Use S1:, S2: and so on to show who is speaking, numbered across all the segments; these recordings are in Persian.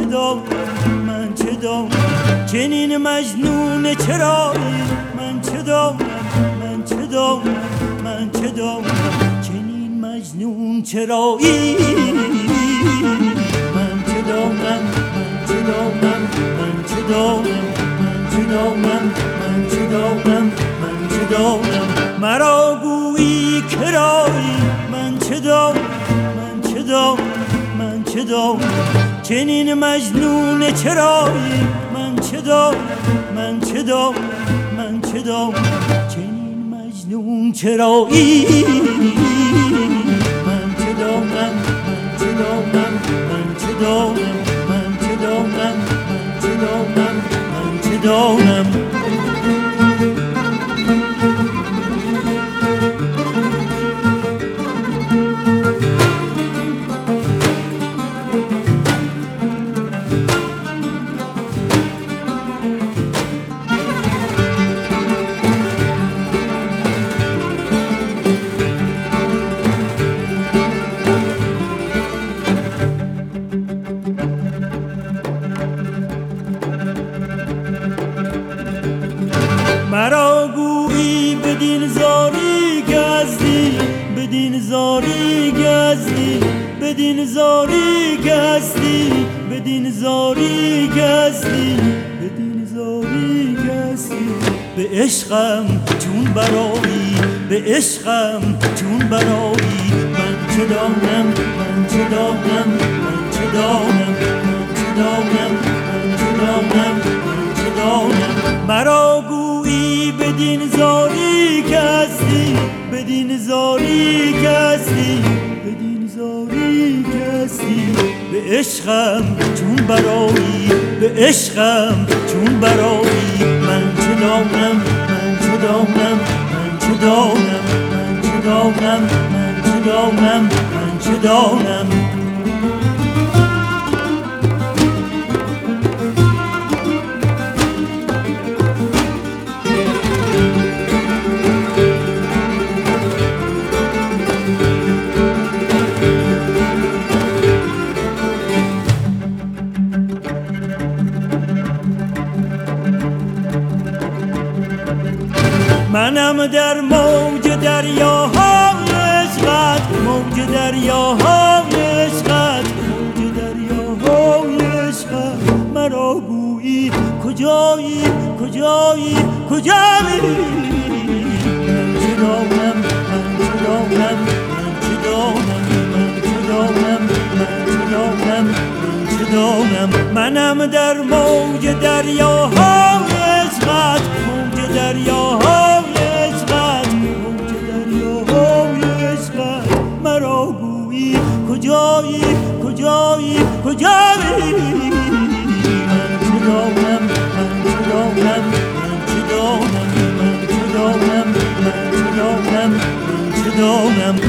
S1: دانم من چه دانم چنین مجنون چرایی من چه دانم من چه دانم من چه دانم چنین مجنون چرایی من چه دانم من چه دانم من چه دانم من چه دانم من چه دانم من چه دانم مرا گویی کرایی من چه دانم من چه دانم من چه دانم چنین مجنون چرایی من چه دانم من چه دانم من چه دانم چنین مجنون چرایی من چه دانم من چه دانم من چه دانم من چه دانم من چه دانم من چه دانم مرا گویی بدین زاری گزدی بدین زاری گزدی بدین زاری گزدی بدین زاری گزدی بدین زاری گزدی به عشقم چون برایی به عشقم چون برایی من چه دانم من چه دانم من چه دانم من چه دانم من چه دانم من چه دانم مرا بدین زاری کسی بدین زاری کسی بدین زاری کسی به عشقم چون برایی به عشقم چون برایی من چه دانم من چه دانم من چه دانم من چه دانم من چه دانم من چه دانم منم در موج دریاهای عشقت موج دریاهای عشقت موج دریاهای عشقت مرا گویی کجایی کجایی کجایی من چه دانم من چه دانم من چه دانم من چه دانم من چه دانم من چه دانم منم در موج دریاهای عشقت موج دریاهای کجایی کجایی کجایی من چه دانم من چه دانم من چه دانم من چه دانم من چه دانم من چه دانم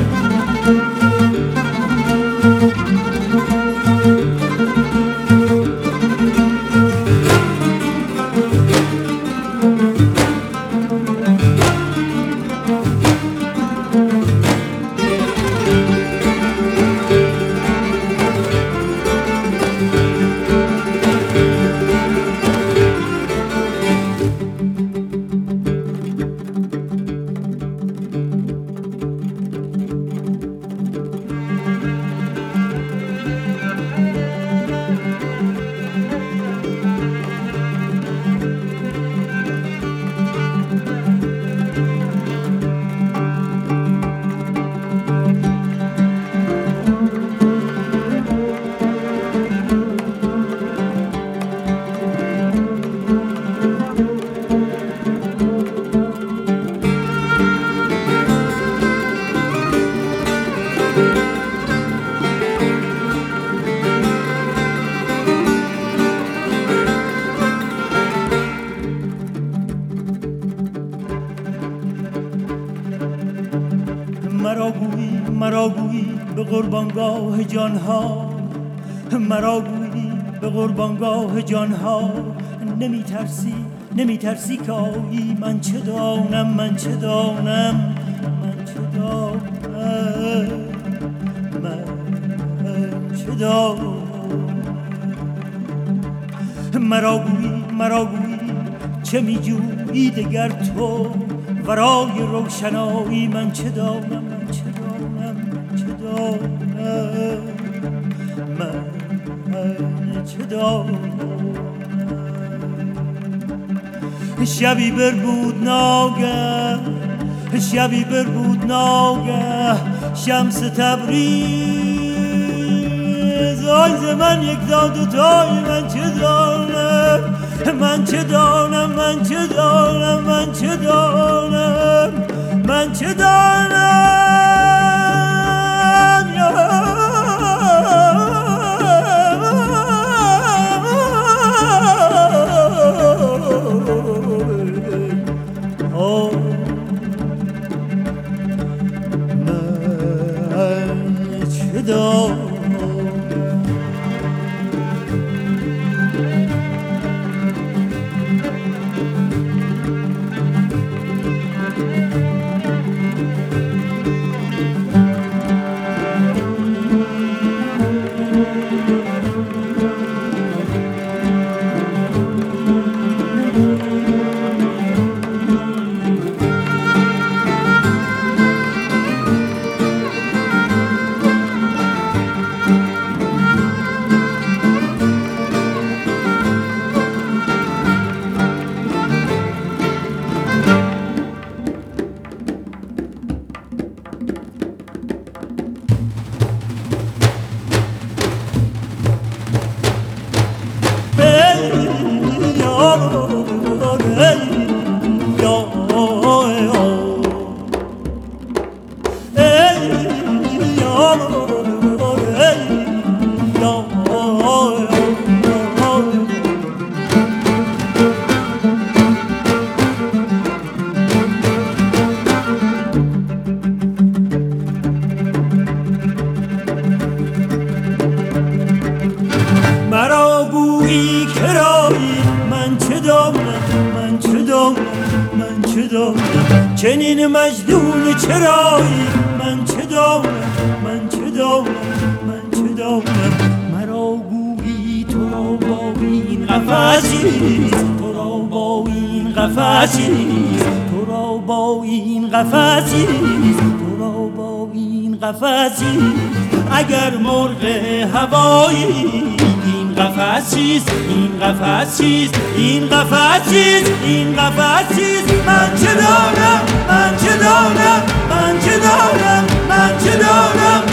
S1: مرا گویی به قربانگاه جانها مرا گویی به قربانگاه جانها نمی ترسی که آیی من چه دانم من چه دانم من چه دانم من چه دانم مرا گویی چه میجویی دگر تو ورای روشنایی؟ من چه دانم من چه دانم من چه دانم من چه دانم. شبی بربود ناگه شبی بربود ناگه شمس تبریز آی ز من یک داد و تای من چه دانم من چه دانم من چه دانم من چه دانم من چه دانم مرا گویی کرایی من چه دانم من چه دانم من چه دانم چنین مجنون چرایی من چه دانم من چه دانم من چه دانم. مرا گویی تو را با این قفسی تو را با این قفسی تو را با این قفسی تو را با این قفسی اگر مرغ هوایی این قفسیست این قفسیست این قفسیست این قفسیست. من چه دانم من چه دانم من چه دانم من چه دانم